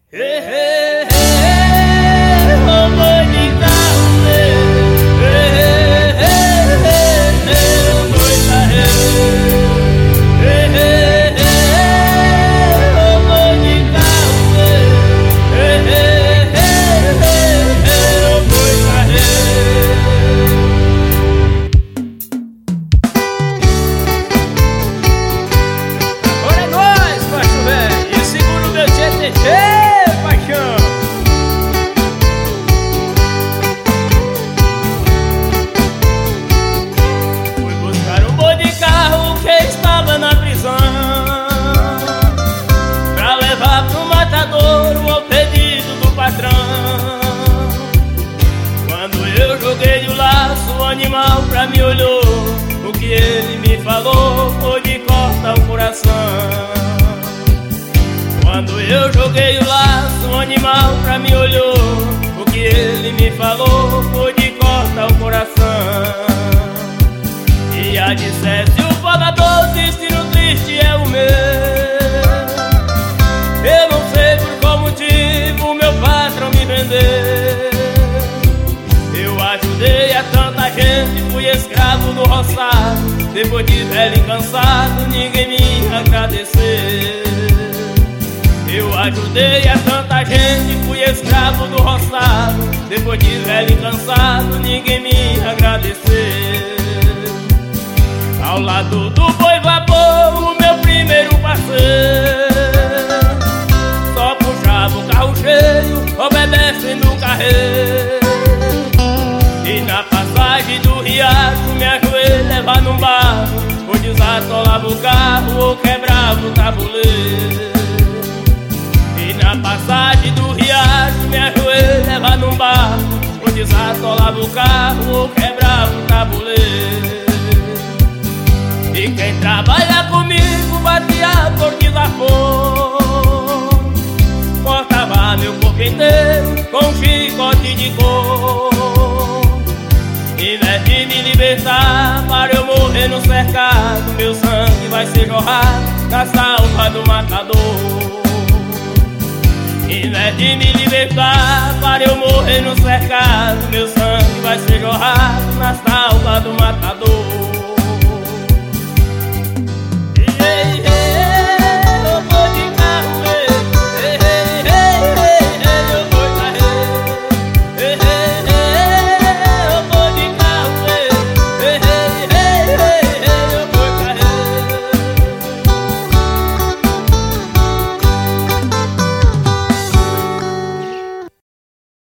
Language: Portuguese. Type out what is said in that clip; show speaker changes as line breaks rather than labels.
Animal pra mim olhou, o que ele me falou foi de cortar o coração. Quando eu joguei o laço, o animal pra mim olhou, o que ele me falou foi de cortar o coração. E a dissesse o falador, destino triste é o meu. Eu não sei por qual motivo meu patrão me vendeu. Eu ajudei a tanta gente, fui escravo do roçado. Depois de velho e cansado, ninguém me agradeceu. Eu ajudei a tanta gente, fui escravo do roçado. Depois de velho e cansado, ninguém me agradeceu. Ao lado do boi vapor, o meu primeiro parceiro só puxava o carro cheio, obedecendo o carreiro. E na passagem do riacho me ajoelho levar num barco, ou desatolava o carro ou quebrava o tabuleiro. E na passagem do riacho me ajoelho levar num barco, ou desatolava o carro ou quebrava o tabuleiro. E quem trabalha comigo batia por desaforo, cortava meu corpo inteiro com um chicote de cor. Em vez de me libertar para eu morrer no cercado, meu sangue vai ser jorrado na salva do matador. Em vez de me libertar para eu morrer no cercado, meu sangue vai ser jorrado na salva do matador.